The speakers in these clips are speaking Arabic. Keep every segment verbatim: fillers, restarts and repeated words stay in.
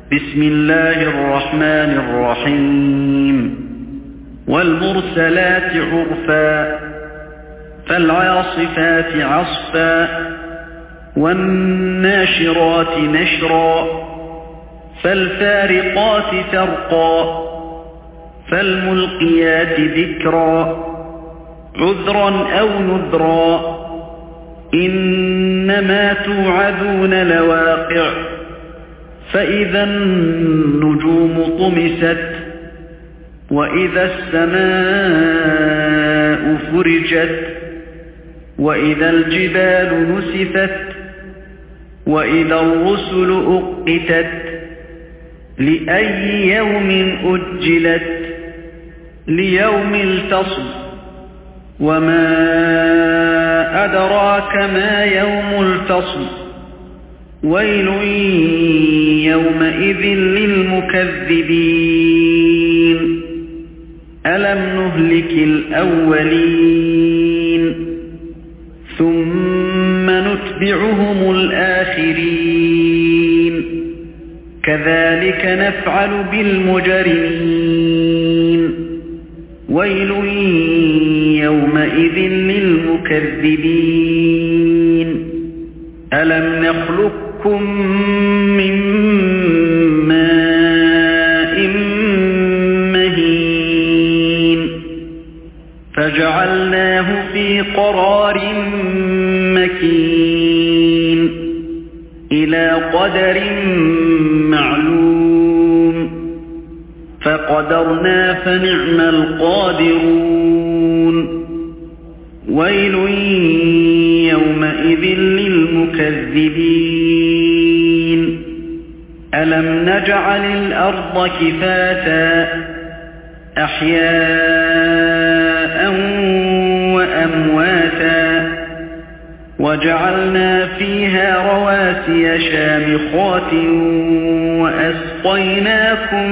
بسم الله الرحمن الرحيم والمرسلات عرفا فالعاصفات عصفا والناشرات نشرا فالفارقات فرقا فالملقيات ذكرا عذرا أو نذرا إنما توعدون لواقع فإذا النجوم طمست وإذا السماء فرجت وإذا الجبال نسفت وإذا الرسل أقتت لأي يوم أجلت ليوم الفصل وما أدراك ما يوم الفصل ويل يومئذ للمكذبين ألم نهلك الأولين ثم نتبعهم الآخرين كذلك نفعل بالمجرمين ويل يومئذ للمكذبين ألم نخلقكم من ماء مهين فجعلناه في قرار مكين إلى قدر معلوم فقدرنا فنعم القادرون ويل يومئذ للمكذبين ألم نجعل الأرض كفاتا أحياء وأمواتا وجعلنا فيها رواسي شامخات وأسقيناكم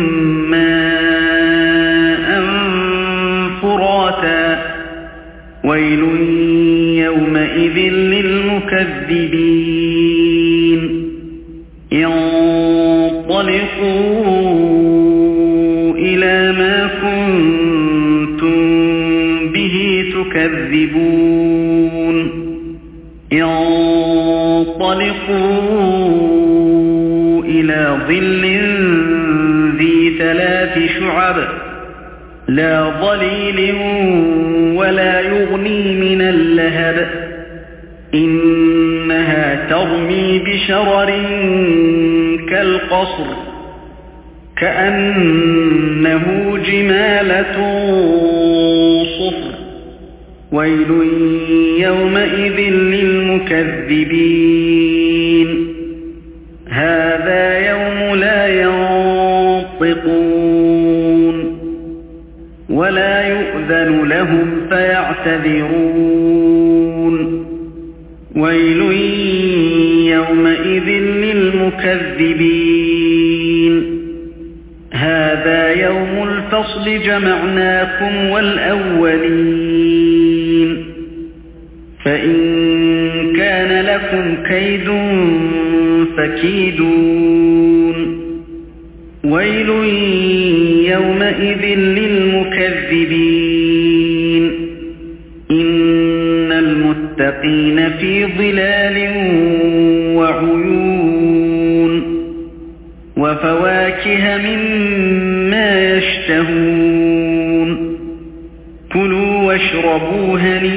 ماء فراتا ويل يومئذ للمكذبين انطلقوا إلى ما كنتم به تكذبون انطلقوا إلى ظل ذي ثلاث شعب لا ظليل ولا يغني من اللهب إنها ترمي بشرر كالقصر كأنه جمالة صفر ويل يومئذ للمكذبين هذا يوم لا ينطقون ولا يؤذن لهم فيعتذرون ويل يومئذ للمكذبين هذا يوم الفصل جمعناكم والأولين فإن كان لكم كيد فكيدون ويل يومئذ للمكذبين إن المتقين في ظلال وعيون وفواكه مما يشتهون كلوا واشربوا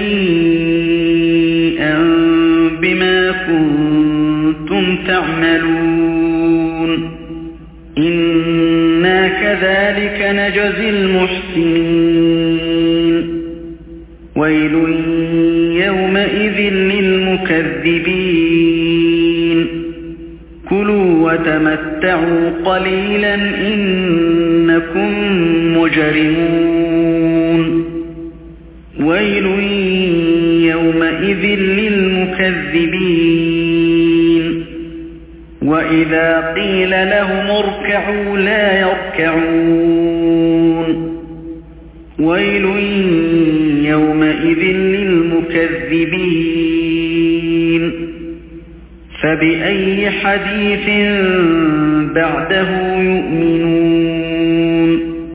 هنيئا بما كنتم تعملون إنا كذلك نجزي المحسنين ويل يومئذ للمكذبين كلوا وتمتعوا قليلا إنكم مجرمون ويل يومئذ للمكذبين وإذا قيل لهم اركعوا لا يركعون ويل يومئذ للمكذبين فبأي حديث بعده يؤمنون